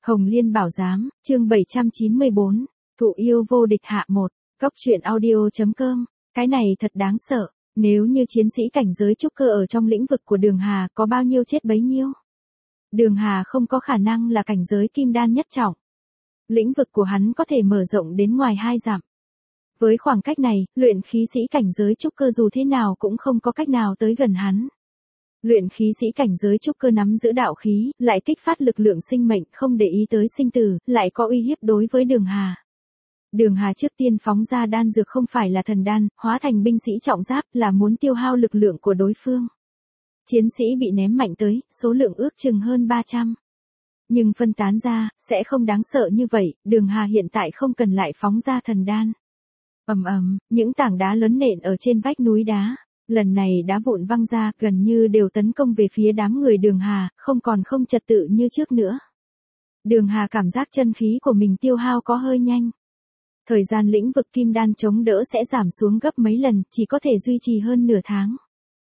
Hồng Liên Bảo Giám, chương 794, Thụ yêu vô địch hạ 1, Cóc truyện audio.com, cái này thật đáng sợ, nếu như chiến sĩ cảnh giới trúc cơ ở trong lĩnh vực của Đường Hà có bao nhiêu chết bấy nhiêu. Đường Hà không có khả năng là cảnh giới kim đan nhất trọng. Lĩnh vực của hắn có thể mở rộng đến ngoài 2 dặm. Với khoảng cách này, luyện khí sĩ cảnh giới trúc cơ dù thế nào cũng không có cách nào tới gần hắn. Luyện khí sĩ cảnh giới trúc cơ nắm giữ đạo khí, lại kích phát lực lượng sinh mệnh không để ý tới sinh tử, lại có uy hiếp đối với Đường Hà. Đường Hà trước tiên phóng ra đan dược không phải là thần đan, hóa thành binh sĩ trọng giáp là muốn tiêu hao lực lượng của đối phương. Chiến sĩ bị ném mạnh tới, số lượng ước chừng hơn 300. Nhưng phân tán ra, sẽ không đáng sợ như vậy, Đường Hà hiện tại không cần lại phóng ra thần đan. Ầm ầm, những tảng đá lớn nện ở trên vách núi đá. Lần này đá vụn văng ra gần như đều tấn công về phía đám người Đường Hà, không còn không trật tự như trước nữa. Đường Hà cảm giác chân khí của mình tiêu hao có hơi nhanh. Thời gian lĩnh vực kim đan chống đỡ sẽ giảm xuống gấp mấy lần, chỉ có thể duy trì hơn nửa tháng.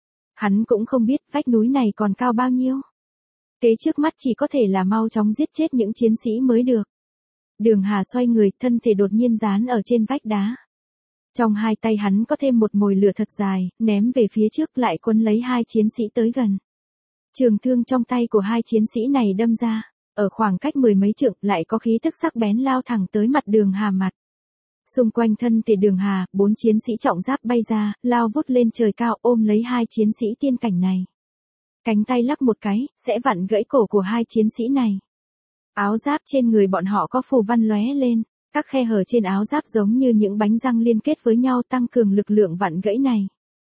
Hắn cũng không biết vách núi này còn cao bao nhiêu. Kế trước mắt chỉ có thể là mau chóng giết chết những chiến sĩ mới được. Đường Hà xoay người, thân thể đột nhiên dán ở trên vách đá. Trong hai tay hắn có thêm một mồi lửa thật dài, ném về phía trước lại quấn lấy hai chiến sĩ tới gần. Trường thương trong tay của hai chiến sĩ này đâm ra, ở khoảng cách mười mấy trượng lại có khí tức sắc bén lao thẳng tới mặt Đường Hà mặt. Xung quanh thân thể Đường Hà, 4 chiến sĩ trọng giáp bay ra, lao vút lên trời cao ôm lấy hai chiến sĩ tiên cảnh này. Cánh tay lắc một cái, sẽ vặn gãy cổ của hai chiến sĩ này. Áo giáp trên người bọn họ có phù văn lóe lên. Các khe hở trên áo giáp giống như những bánh răng liên kết với nhau tăng cường lực lượng vặn gãy này.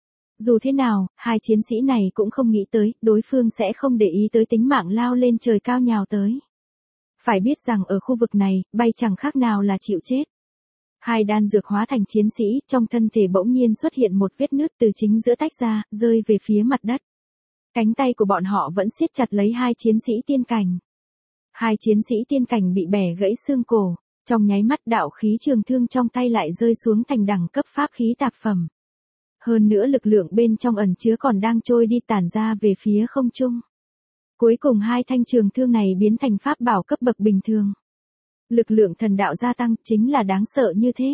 Dù thế nào, hai chiến sĩ này cũng không nghĩ tới, đối phương sẽ không để ý tới tính mạng lao lên trời cao nhào tới. Phải biết rằng ở khu vực này, bay chẳng khác nào là chịu chết. Hai đan dược hóa thành chiến sĩ, trong thân thể bỗng nhiên xuất hiện một vết nứt từ chính giữa tách ra, rơi về phía mặt đất. Cánh tay của bọn họ vẫn siết chặt lấy hai chiến sĩ tiên cảnh. Hai chiến sĩ tiên cảnh bị bẻ gãy xương cổ. Trong nháy mắt đạo khí trường thương trong tay lại rơi xuống thành đẳng cấp pháp khí tạp phẩm. Hơn nữa lực lượng bên trong ẩn chứa còn đang trôi đi tản ra về phía không trung. Cuối cùng hai thanh trường thương này biến thành pháp bảo cấp bậc bình thường. Lực lượng thần đạo gia tăng chính là đáng sợ như thế.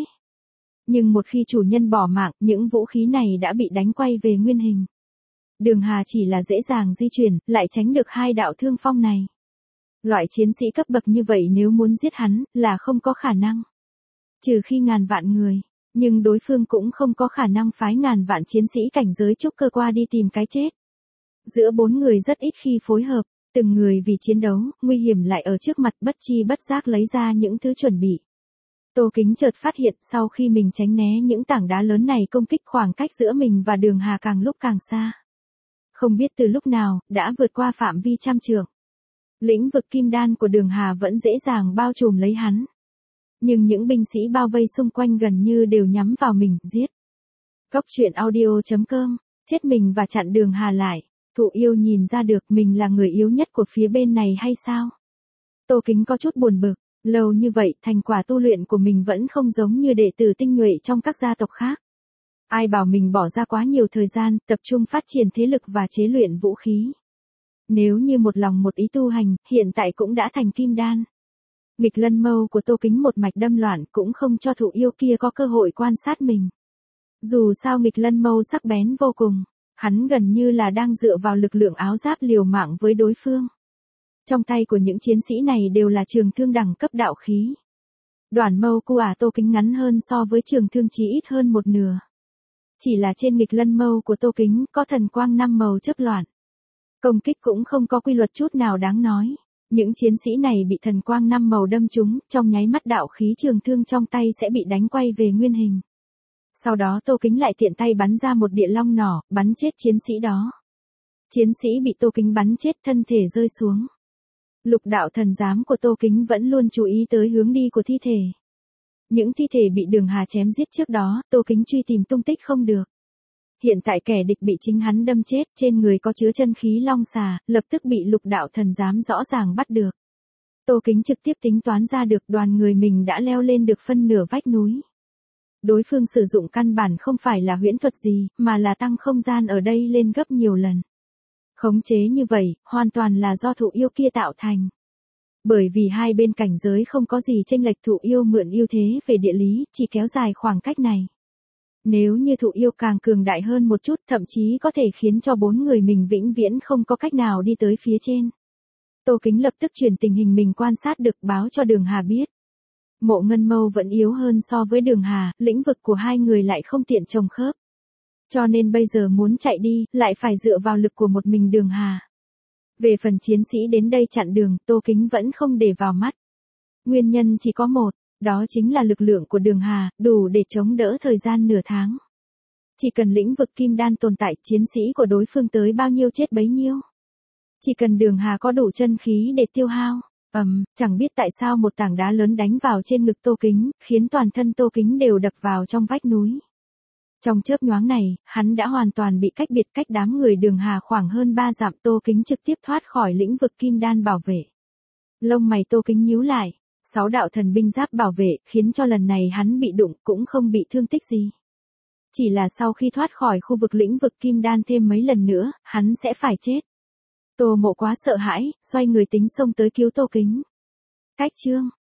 Nhưng một khi chủ nhân bỏ mạng, những vũ khí này đã bị đánh quay về nguyên hình. Đường Hà chỉ là dễ dàng di chuyển, lại tránh được hai đạo thương phong này. Loại chiến sĩ cấp bậc như vậy nếu muốn giết hắn, là không có khả năng. Trừ khi ngàn vạn người, nhưng đối phương cũng không có khả năng phái ngàn vạn chiến sĩ cảnh giới trúc cơ qua đi tìm cái chết. Giữa 4 người rất ít khi phối hợp, từng người vì chiến đấu, nguy hiểm lại ở trước mặt bất chi bất giác lấy ra những thứ chuẩn bị. Tô Kính chợt phát hiện sau khi mình tránh né những tảng đá lớn này công kích khoảng cách giữa mình và Đường Hà càng lúc càng xa. Không biết từ lúc nào, đã vượt qua phạm vi trăm trượng. Lĩnh vực kim đan của Đường Hà vẫn dễ dàng bao trùm lấy hắn. Nhưng những binh sĩ bao vây xung quanh gần như đều nhắm vào mình, giết. Cóc truyện audio.com, chết mình và chặn Đường Hà lại. Thụ yêu nhìn ra được mình là người yếu nhất của phía bên này hay sao? Tô Kính có chút buồn bực, lâu như vậy thành quả tu luyện của mình vẫn không giống như đệ tử tinh nhuệ trong các gia tộc khác. Ai bảo mình bỏ ra quá nhiều thời gian, tập trung phát triển thế lực và chế luyện vũ khí. Nếu như một lòng một ý tu hành, hiện tại cũng đã thành kim đan. Nghịch lân mâu của Tô Kính một mạch đâm loạn cũng không cho thụ yêu kia có cơ hội quan sát mình. Dù sao nghịch lân mâu sắc bén vô cùng, hắn gần như là đang dựa vào lực lượng áo giáp liều mạng với đối phương. Trong tay của những chiến sĩ này đều là trường thương đẳng cấp đạo khí. Đoản mâu của Tô Kính ngắn hơn so với trường thương chí ít hơn một nửa. Chỉ là trên nghịch lân mâu của Tô Kính có thần quang 5 màu chớp loạn. Công kích cũng không có quy luật chút nào đáng nói. Những chiến sĩ này bị thần quang 5 màu đâm trúng, trong nháy mắt đạo khí trường thương trong tay sẽ bị đánh quay về nguyên hình. Sau đó Tô Kính lại tiện tay bắn ra một địa long nỏ, bắn chết chiến sĩ đó. Chiến sĩ bị Tô Kính bắn chết thân thể rơi xuống. Lục đạo thần giám của Tô Kính vẫn luôn chú ý tới hướng đi của thi thể. Những thi thể bị Đường Hà chém giết trước đó, Tô Kính truy tìm tung tích không được. Hiện tại kẻ địch bị chính hắn đâm chết, trên người có chứa chân khí long xà, lập tức bị lục đạo thần giám rõ ràng bắt được. Tô Kính trực tiếp tính toán ra được đoàn người mình đã leo lên được phân nửa vách núi. Đối phương sử dụng căn bản không phải là huyễn thuật gì, mà là tăng không gian ở đây lên gấp nhiều lần. Khống chế như vậy, hoàn toàn là do thụ yêu kia tạo thành. Bởi vì hai bên cảnh giới không có gì chênh lệch, Thụ Yêu mượn ưu thế về địa lý, chỉ kéo dài khoảng cách này. Nếu như Thụ Yêu càng cường đại hơn một chút, thậm chí có thể khiến cho bốn người mình vĩnh viễn không có cách nào đi tới phía trên. Tô Kính lập tức truyền tình hình mình quan sát được báo cho Đường Hà biết. Mộ Ngân Mâu vẫn yếu hơn so với Đường Hà, lĩnh vực của hai người lại không tiện chồng khớp. Cho nên bây giờ muốn chạy đi, lại phải dựa vào lực của một mình Đường Hà. Về phần chiến sĩ đến đây chặn đường, Tô Kính vẫn không để vào mắt. Nguyên nhân chỉ có một, đó chính là lực lượng của Đường Hà, đủ để chống đỡ thời gian nửa tháng. Chỉ cần lĩnh vực kim đan tồn tại, chiến sĩ của đối phương tới bao nhiêu chết bấy nhiêu. Chỉ cần Đường Hà có đủ chân khí để tiêu hao. Chẳng biết tại sao một tảng đá lớn đánh vào trên ngực Tô Kính, khiến toàn thân Tô Kính đều đập vào trong vách núi. Trong chớp nhoáng này, hắn đã hoàn toàn bị cách biệt cách đám người Đường Hà khoảng hơn 3 dặm. Tô Kính trực tiếp thoát khỏi lĩnh vực kim đan bảo vệ. Lông mày Tô Kính nhíu lại, 6 đạo thần binh giáp bảo vệ, khiến cho lần này hắn bị đụng cũng không bị thương tích gì. Chỉ là sau khi thoát khỏi khu vực lĩnh vực kim đan thêm mấy lần nữa, hắn sẽ phải chết. Tô Mộ quá sợ hãi, xoay người tính xông tới cứu Tô Kính. Cách chương